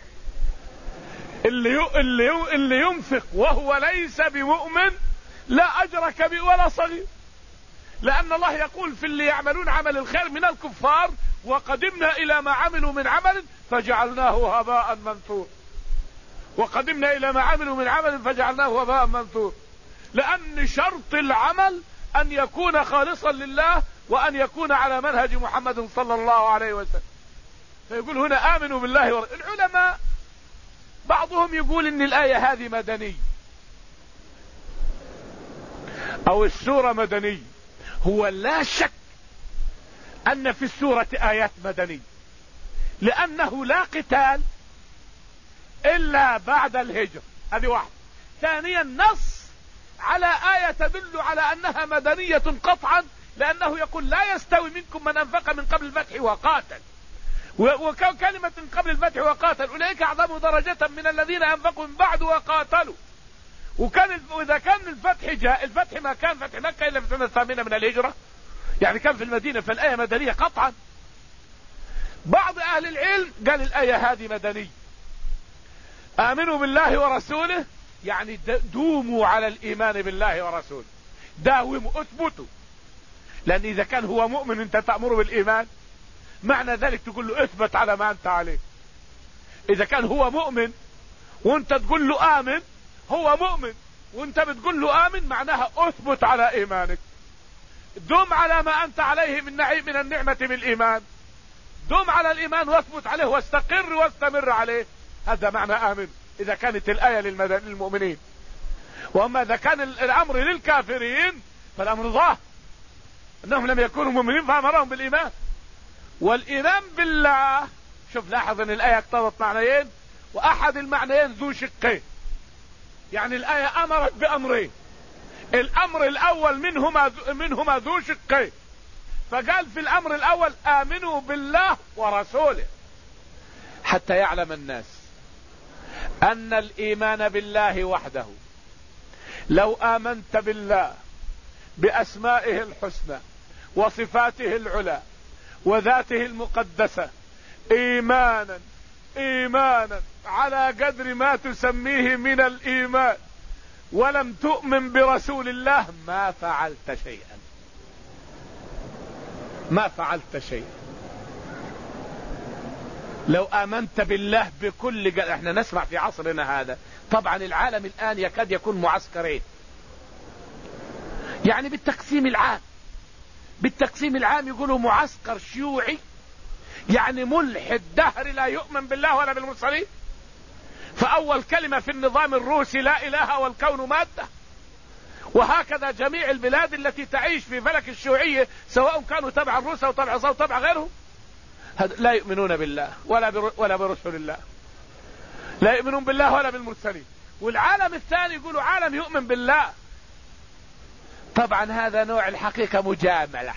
Speaker 1: اللي ينفق وهو ليس بمؤمن لا أجر كبير ولا صغير، لأن الله يقول في اللي يعملون عمل الخير من الكفار وقدمنا إلى ما عملوا من عمل فجعلناه هباء منثور. وقدمنا إلى ما عملوا من عمل فجعلناه هباء منثور، لأن شرط العمل أن يكون خالصا لله وأن يكون على منهج محمد صلى الله عليه وسلم. فيقول هنا آمنوا بالله العلماء بعضهم يقول إن الآية هذه مدنية أو السورة مدنية. هو لا شك أن في السورة آيات مدنية، لأنه لا قتال إلا بعد الهجرة، هذه واحد. ثانيا نص على آية تدل على أنها مدنية قطعا، لأنه يقول لا يستوي منكم من أنفق من قبل الفتح وقاتل. وكلمة من قبل الفتح وقاتل أولئك أعظم درجة من الذين أنفقوا من بعد وقاتلوا. وإذا كان الفتح جاء، الفتح ما كان فتح مكة إلا في السنة 8 من الهجرة، يعني كان في المدينة، فالآية مدنية قطعا. بعض أهل العلم قال الآية هذه مدنية. آمنوا بالله ورسوله يعني دوموا على الإيمان بالله ورسوله، داوموا اثبتوا. لأن إذا كان هو مؤمن أنت تأمره بالإيمان، معنى ذلك تقول له اثبت على ما أنت عليه. إذا كان هو مؤمن وأنت تقول له آمن، هو مؤمن وأنت بتقول له آمن، معناها اثبت على إيمانك، دم على ما أنت عليه من نعيم من النعمة بالإيمان، دم على الإيمان واثبت عليه واستقر واستمر عليه. هذا معنى آمن إذا كانت الآية للمؤمنين. وأما إذا كان الأمر للكافرين فالأمر ظاهر أنهم لم يكونوا مؤمنين فأمرهم بالإيمان. والإيمان بالله، شوف لاحظ أن الآية اقتضت معنيين، وأحد المعنيين ذو شقين. يعني الآية أمرت بأمرين، الأمر الأول منهما ذو شقين. فقال في الأمر الأول آمنوا بالله ورسوله، حتى يعلم الناس أن الإيمان بالله وحده، لو آمنت بالله بأسمائه الحسنى وصفاته العلى وذاته المقدسة إيمانا على قدر ما تسميه من الإيمان، ولم تؤمن برسول الله ما فعلت شيئا، ما فعلت شيئا. لو آمنت بالله بكل احنا نسمع في عصرنا هذا طبعا العالم الآن يكاد يكون معسكرين، يعني بالتقسيم العام بالتقسيم العام يقولوا معسكر شيوعي، يعني ملحد دهر لا يؤمن بالله ولا بالمرسلين. فأول كلمة في النظام الروسي لا إله والكون مادة. وهكذا جميع البلاد التي تعيش في فلك الشيوعية سواء كانوا تبع الروس أو تبع أو تبع غيرهم لا يؤمنون بالله ولا برسل الله، لا يؤمنون بالله ولا بالمرسلين. والعالم الثاني يقولوا عالم يؤمن بالله. طبعا هذا نوع الحقيقة مجاملة،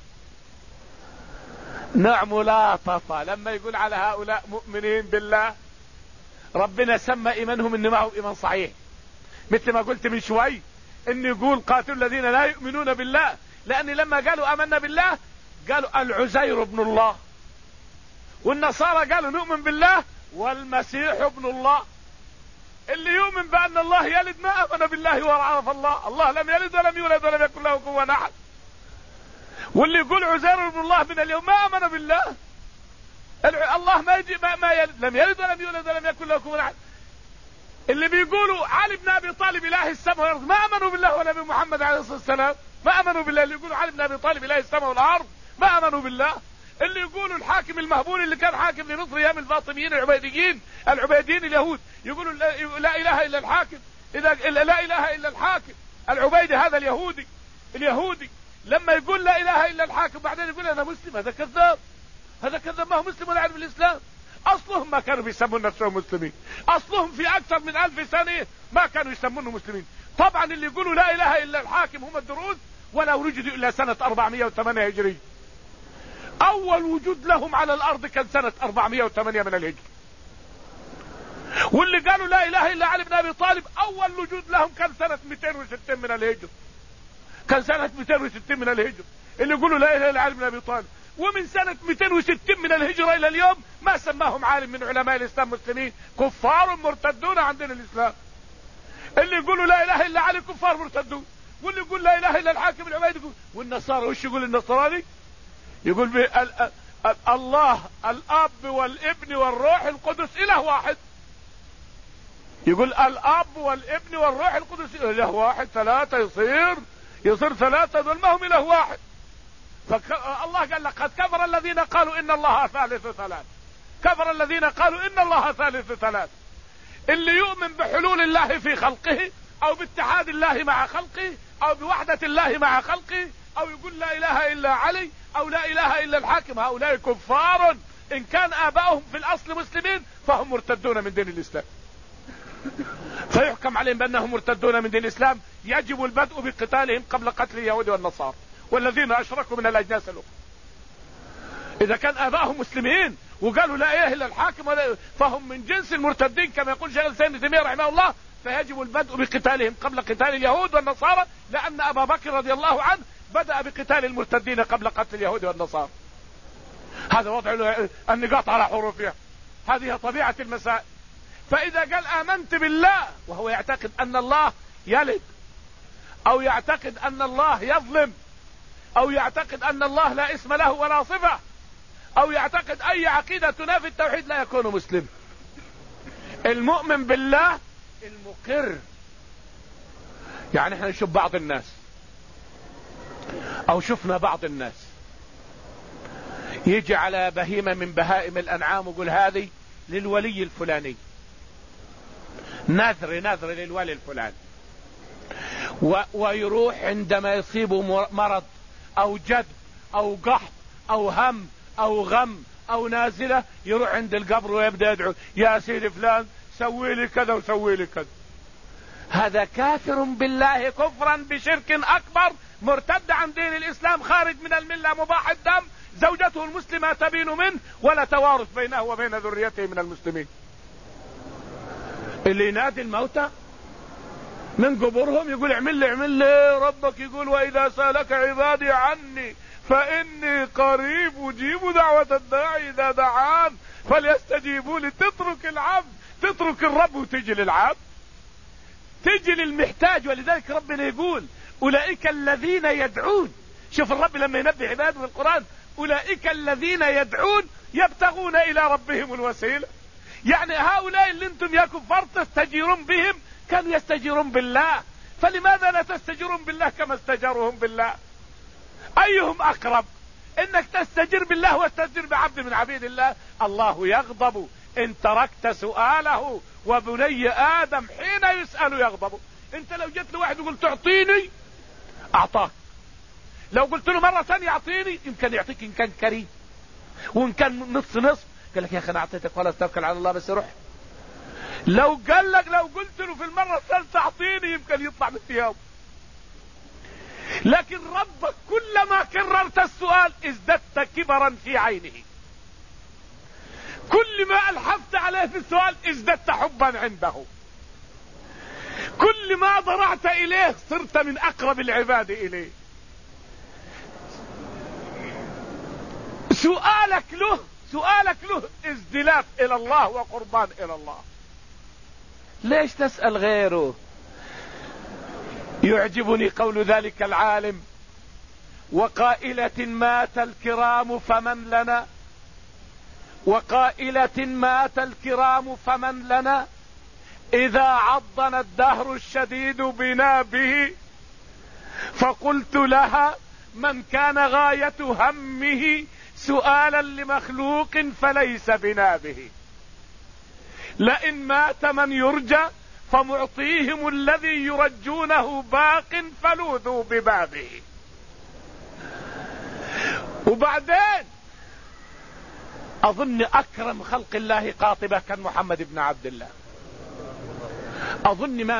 Speaker 1: نوع ملاطفة. لما يقول على هؤلاء مؤمنين بالله، ربنا سمى إيمانهم إنه ما هو إيمان صحيح، مثل ما قلت من شوي إن يقول قاتلوا الذين لا يؤمنون بالله، لأن لما قالوا آمنا بالله قالوا العزير ابن الله، والنصارى قالوا نؤمن بالله والمسيح ابن الله. اللي يؤمن بأن الله يلد ما آمن بالله وعرف الله، الله لم يلد ولم يولد ولم يكن له كفوا أحد. واللي يقول عزير ابن الله من اليوم ما آمن بالله. الله ما يجي ما يلد، لم يلد ولم يولد ولم يكن له كفوا أحد. اللي بيقولوا علي بن ابي طالب اله السماء والارض ما امنوا بالله ولا بمحمد عليه الصلاه والسلام، ما امنوا بالله. اللي يقولوا علي بن ابي طالب اله السماء والارض ما امنوا بالله. اللي يقولوا الحاكم المهبول اللي كان حاكم في مصر ايام الفاطميين العبيديين اليهود يقولوا لا اله الا الحاكم، اذا لا اله الا الحاكم العبيدي هذا اليهودي لما يقول لا اله الا الحاكم بعدين يقول انا مسلم، هذا كذاب، هذا كذاب، ما هو مسلم ولا يعرف الاسلام. اصلهم ما كانوا بيسمون نفسهم مسلمين، اصلهم في اكثر من 1000 سنة ما كانوا يسمونه مسلمين. طبعا اللي يقولوا لا اله الا الحاكم هم الدروز، ولا وجدوا الا سنة 408 هجري. اول وجود لهم على الارض كان سنة 408 من الهجرة. واللي قالوا لا اله الا علي بن ابي طالب اول وجود لهم كان سنة 260 من الهجرة، كان سنة 260 من الهجرة اللي يقولوا لا اله الا علي بن ابي طالب. ومن سنة 260 من الهجرة الى اليوم ما سماهم عالم من علماء الاسلام مسلمين، كفار مرتدون عن دين الاسلام. اللي يقولوا لا اله الا علي كفار مرتدون، واللي يقول لا اله الا الحاكم العبيدي. والنصارى وش يقول النصراني؟ يقول الله الاب والابن والروح القدس اله واحد. يقول الاب والابن والروح القدس اله واحد، ثلاثة يصير ثلاثة، دول ما هم اله واحد. فالله قال لقد كفر الذين قالوا ان الله ثالث ثلاث، كفر الذين قالوا ان الله ثالث ثلاث. اللي يؤمن بحلول الله في خلقه او باتحاد الله مع خلقه او بوحدة الله مع خلقه او يقول لا اله الا علي او لا اله الا الحاكم، هؤلاء كفار ان كان ابائهم في الاصل مسلمين فهم مرتدون من دين الاسلام، فيحكم عليهم بانهم مرتدون من دين الاسلام. يجب البدء بقتالهم قبل قتل اليهود والنصارى والذين اشركوا من الاجناس الاخرى. اذا كان ابائهم مسلمين وقالوا لا اله الا الحاكم فهم من جنس المرتدين كما يقول شيخ الاسلام ابن تيمية رحمه الله. فيجب البدء بقتالهم قبل قتال اليهود والنصارى، لان ابا بكر رضي الله عنه بدأ بقتال المرتدين قبل قتل اليهود والنصارى. هذا وضع النقاط على حروفها، هذه طبيعة المسائل. فاذا قال امنت بالله وهو يعتقد ان الله يلد او يعتقد ان الله يظلم او يعتقد ان الله لا اسم له ولا صفة او يعتقد اي عقيدة تنافي التوحيد لا يكون مسلم. المؤمن بالله المقر. يعني احنا نشوف بعض الناس او شفنا بعض الناس يجي على بهيمة من بهائم الانعام ويقول هذه للولي الفلاني، نذر للولي الفلاني، ويروح عندما يصيبه مرض او جد او قحط او هم او غم او نازلة يروح عند القبر ويبدأ يدعو يا سيدي فلان سوي لي كذا وسوي لي كذا. هذا كافر بالله كفرا بشرك اكبر، مرتد عن دين الاسلام، خارج من الملة، مباح الدم، زوجته المسلمة تبين منه ولا توارث بينه وبين ذريته من المسلمين. اللي ينادي الموتى من قبورهم يقول اعمل لي ربك يقول واذا سالك عبادي عني فاني قريب اجيب دعوة الداعي اذا دعان فليستجيبوا لي. تترك الرب وتجي للعبد، تجي للمحتاج. ولذلك ربنا يقول اولئك الذين يدعون. شوف الرب لما ينبه عباده في القرآن اولئك الذين يدعون يبتغون الى ربهم الوسيلة. يعني هؤلاء اللي انتم يا كفار تستجيرون بهم كانوا يستجيرون بالله، فلماذا لا تستجيرون بالله كما استجارهم بالله؟ ايهم اقرب؟ انك تستجر بالله وتستجر بعبد من عبيد الله. الله يغضب ان تركت سؤاله، وبني ادم حين يسأل يغضب. انت لو جيت لواحد وقلت اعطيني اعطاك، لو قلت له مرة ثانية اعطيني يمكن يعطيك ان كان كريم، وان كان نص نص قال لك يا اخي انا اعطيتك خلاص توكل على الله بس روح. لو قال لك لو قلت له في المرة الثالثة اعطيني يمكن يطلع من ثيابه. لكن ربك كلما كررت السؤال ازددت كبرا في عينه، كل ما الحفت عليه في السؤال ازددت حبا عنده، كل ما ضرعت اليه صرت من اقرب العباد اليه. سؤالك له ازدلاف الى الله وقربان الى الله. ليش تسأل غيره؟ يعجبني قول ذلك العالم: وقائلة مات الكرام فمن لنا، وقائلة مات الكرام فمن لنا، إذا عضنا الدهر الشديد بنا به، فقلت لها من كان غاية همه سؤالا لمخلوق فليس بنا به، لئن مات من يرجى فمعطيهم الذي يرجونه باق فلوذوا ببابه. وبعدين اظن اكرم خلق الله قاطبة كان محمد بن عبد الله. اظن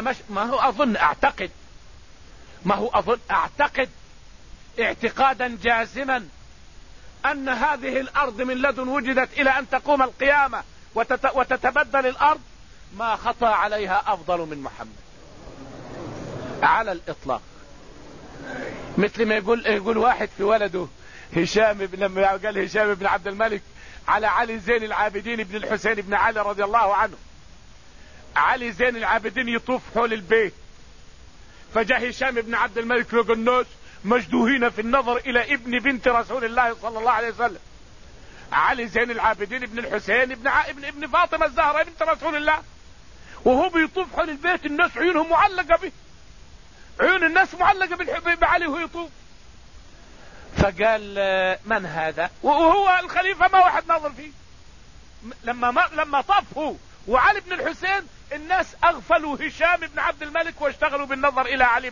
Speaker 1: اعتقد اعتقادا جازما ان هذه الارض من لدن وجدت الى ان تقوم القيامة وتتبدل الارض ما خطى عليها افضل من محمد على الاطلاق. مثل ما يقول واحد في ولده هشام، لما قال هشام بن عبد الملك على علي زين العابدين بن الحسين بن علي رضي الله عنه، علي زين العابدين يطوف حول البيت، فجاء هشام بن عبد الملك لقى الناس مجدوهين في النظر الى ابن بنت رسول الله صلى الله عليه وسلم، علي زين العابدين ابن الحسين ابن فاطمة الزهراء بنت رسول الله، وهو بيطوف حول البيت الناس عيونهم معلقة به، عيون الناس معلقة بعلي وهو يطوف. فقال من هذا؟ وهو الخليفة ما واحد ناظر فيه. لما طاف هو وعلي بن الحسين الناس اغفلوا هشام بن عبد الملك واشتغلوا بالنظر الى علي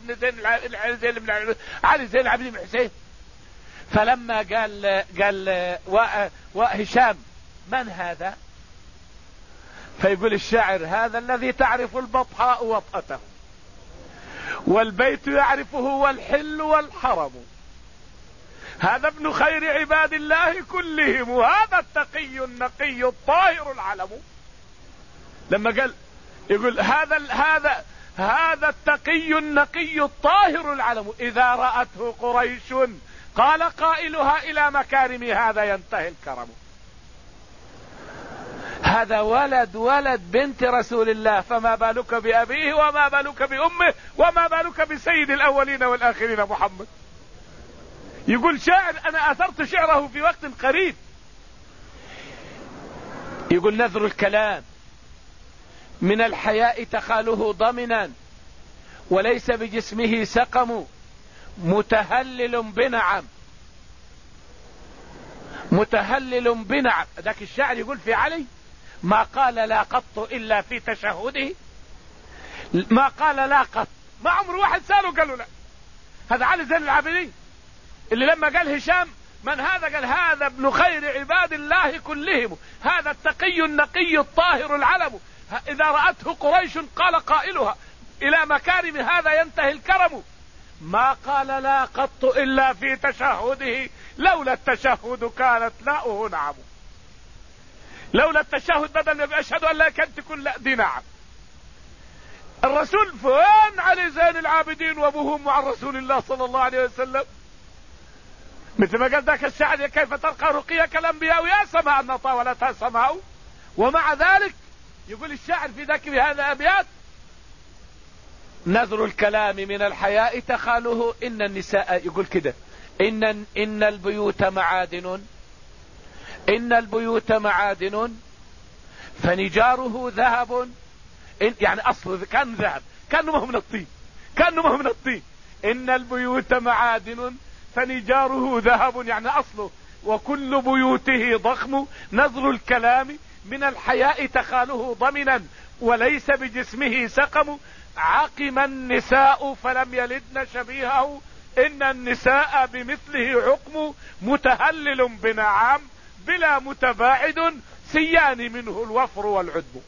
Speaker 1: زين العابدين بن الحسين. فلما قال وهشام من هذا؟ فيقول الشاعر: هذا الذي تعرف البطحاء وطأته، والبيت يعرفه والحل والحرم، هذا ابن خير عباد الله كلهم، هذا التقي النقي الطاهر العلم. لما قال يقول هذا التقي النقي الطاهر العلم، إذا رأته قريش قال قائلها إلى مكارم هذا ينتهي الكرم. هذا ولد بنت رسول الله، فما بالك بأبيه وما بالك بأمه وما بالك بسيد الأولين والآخرين محمد. يقول شاعر أنا أثرت شعره في وقت قريب، يقول: نذر الكلام من الحياء تخاله ضمنا، وليس بجسمه سقم، متهلل بنعم. ذاك الشاعر يقول في علي: ما قال لا قط إلا في تشهده، ما قال لا قط، ما عمر واحد سأله قال له لا. هذا علي زين العابدين اللي لما قال هشام من هذا قال هذا ابن خير عباد الله كلهم، هذا التقي النقي الطاهر العلم، إذا رأته قريش قال قائلها إلى مكارم هذا ينتهي الكرم، ما قال لا قط إلا في تشهده، لولا التشهد كانت لاؤه نعم. لولا التشهد بدل ما أشهد أن لا كانت تكون لا دي نعم. الرسول فين علي زين العابدين وابوهم مع رسول الله صلى الله عليه وسلم؟ مثل ما قال ذاك الشاعر: كيف ترقى رقيك الأنبياء يا سماء أن طاولتها سماء. ومع ذلك يقول الشاعر في ذاك بهذا أبيات: نذر الكلام من الحياء تخاله، إن النساء، يقول كده: إن البيوت معادن فنجاره ذهب، يعني أصله كان ذهب، كانه ما هو من الطين، إن البيوت معادن حدثني جاره ذهب يعني أصله، وكل بيوته ضخم، نظر الكلام من الحياء تخاله ضمنا، وليس بجسمه سقم، عقم النساء فلم يلدن شبيهه، إن النساء بمثله عقم، متهلل بنعام بلا متباعد، سيان منه الوفر والعدم.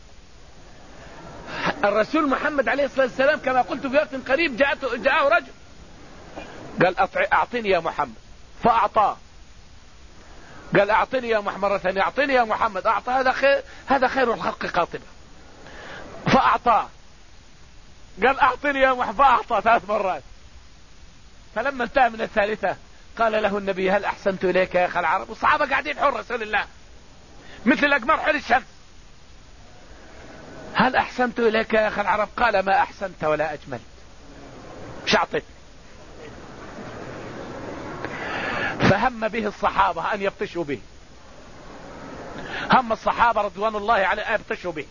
Speaker 1: الرسول محمد عليه الصلاة والسلام كما قلت في وقت قريب جاءه رجل قال أعطني يا محمد، فأعطاه. قال أعطني يا محمد مرة ثانية، أعطني يا محمد، أعطى. هذا خير الخلق قاطبة. فأعطاه. قال أعطني يا محمد، فأعطى 3 مرات. فلما انتهى من الثالثة قال له النبي هل أحسنت إليك يا أخي العرب؟ والصحابة قاعدين حول رسول الله مثل الأقمار حول الشمس. هل أحسنت إليك يا أخي العرب؟ قال ما أحسنت ولا أجملت. مش أعطيت. فهم به الصحابة أن يبطشوا به، هم الصحابة رضوان الله عليهم أن يبطشوا به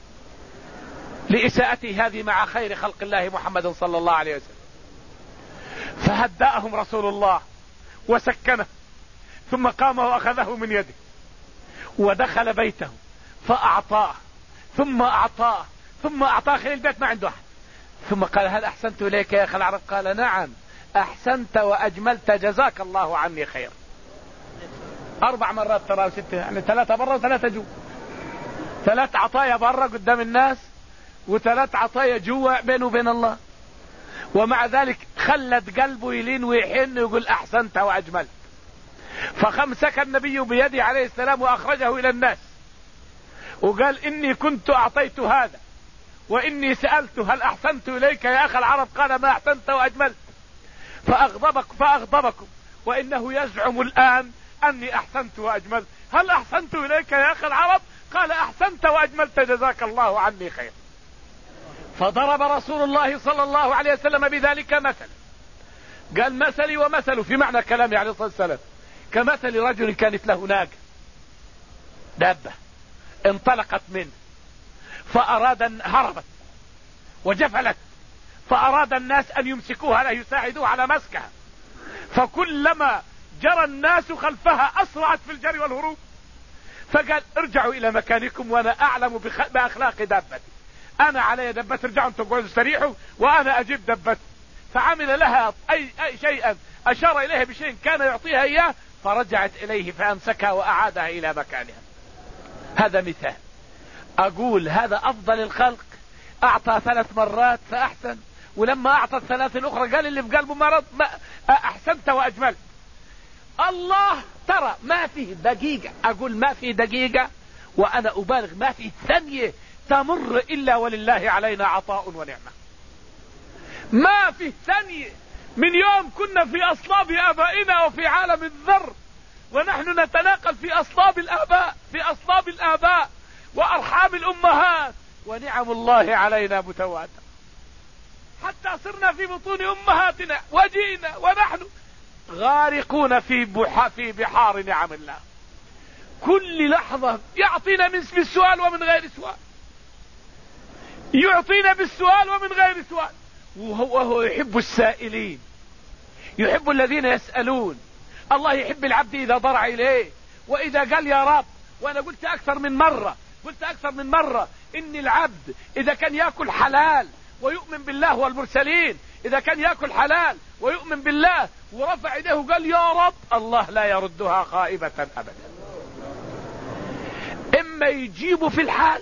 Speaker 1: لإساءته هذه مع خير خلق الله محمد صلى الله عليه وسلم. فهدأهم رسول الله وسكنه، ثم قام وأخذه من يده ودخل بيته فأعطاه، ثم أعطاه، ثم أعطاه. خلال البيت ما عنده أحد. ثم قال هل أحسنت إليك يا أخي العرب؟ قال نعم أحسنت وأجملت، جزاك الله عني خير. 4 مرات ترى 6، يعني 3 برا و3 جوا. 3 عطايا برا قدام الناس، و3 عطايا جوا بينه وبين الله. ومع ذلك خلت قلبه يلين ويحن ويقول أحسنت وأجملت. فخمسك النبي بيدي عليه السلام وأخرجه إلى الناس وقال إني كنت أعطيت هذا، وإني سألت هل أحسنت إليك يا أخي العرب؟ قال ما أحسنت وأجملت. فأغضبكم، وإنه يزعم الآن أني أحسنت وأجملت. هل أحسنت إليك يا أخي العرب؟ قال أحسنت وأجملت، جزاك الله عني خير. فضرب رسول الله صلى الله عليه وسلم بذلك مثلا. قال مثلي ومثله، في معنى كلامه عليه الصلاة والسلام، كمثل رجل كانت له ناقة دابة انطلقت منه، هربت وجفلت، فأراد الناس أن يمسكوها لا يساعدوها على مسكها، فكلما جرى الناس خلفها أسرعت في الجري والهروب. فقال ارجعوا إلى مكانكم وأنا أعلم بأخلاق دابتي، أنا علي دبة، ارجعوا انتم قعدوا استريحوا وأنا أجيب دبتي. فعمل لها أي شيئا أشار إليها بشيء كان يعطيها إياه، فرجعت إليه فأمسكها وأعادها إلى مكانها. هذا مثال. أقول هذا أفضل الخلق، أعطى 3 مرات فأحسن، ولما أعطى 3 الأخرى قال اللي في قلبه مرض ما أحسنت وأجملت. الله ترى ما فيه دقيقة، أقول ما فيه دقيقة وأنا أبالغ، ما فيه ثانية تمر إلا ولله علينا عطاء ونعمة. ما فيه ثانية من يوم كنا في أصلاب آبائنا وفي عالم الذر ونحن نتناقل في أصلاب الآباء وأرحام الأمهات، ونعم الله علينا متواترة حتى صرنا في بطون أمهاتنا وجئنا ونحن غارقون في بحار نعم الله. كل لحظة يعطينا بالسؤال ومن غير سؤال، يعطينا بالسؤال ومن غير سؤال. وهو يحب السائلين، يحب الذين يسألون. الله يحب العبد إذا ضرع إليه وإذا قال يا رب. وأنا قلت أكثر من مرة إن العبد إذا كان يأكل حلال ويؤمن بالله والمرسلين، إذا كان يأكل حلال ويؤمن بالله ورفع يديه وقال يا رب، الله لا يردها خائبة أبدا. إما يجيب في الحال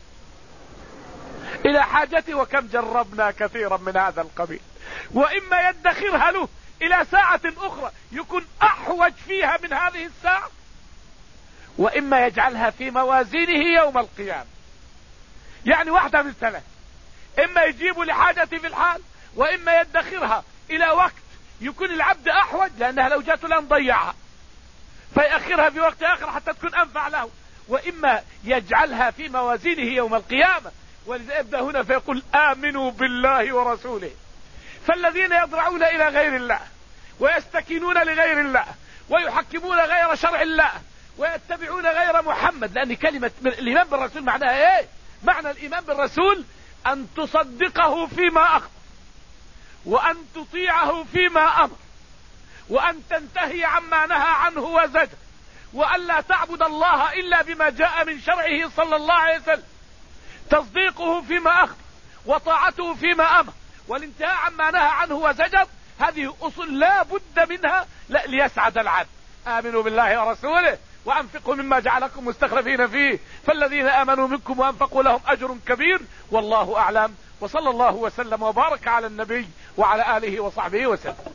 Speaker 1: إلى حاجته، وكم جربنا كثيرا من هذا القبيل، وإما يدخرها له إلى ساعة أخرى يكون أحوج فيها من هذه الساعة، وإما يجعلها في موازينه يوم القيامة. يعني واحدة من 3، إما يجيب لحاجته في الحال، وإما يدخرها إلى وقت يكون العبد أحوج، لأنها لو جاءت لن ضيعها فيأخرها في وقت آخر حتى تكون أنفع له، وإما يجعلها في موازينه يوم القيامة. ولذا يبدأ هنا فيقول آمنوا بالله ورسوله. فالذين يضرعون إلى غير الله ويستكينون لغير الله ويحكمون غير شرع الله ويتبعون غير محمد، لأن كلمة الإيمان بالرسول معناها إيه؟ معنى الإيمان بالرسول أن تصدقه فيما أخبر، وأن تطيعه فيما أمر، وأن تنتهي عما نهى عنه وزجر، وأن لا تعبد الله إلا بما جاء من شرعه صلى الله عليه وسلم، تصديقه فيما أخبر وطاعته فيما أمر والانتهاء عما نهى عنه وزجر. هذه أصول لا بد منها ليسعد العبد. آمنوا بالله ورسوله وأنفقوا مما جعلكم مستخلفين فيه، فالذين آمنوا منكم وأنفقوا لهم أجر كبير، والله أعلم. وصلى الله وسلم وبارك على النبي وعلى آله وصحبه وسلم.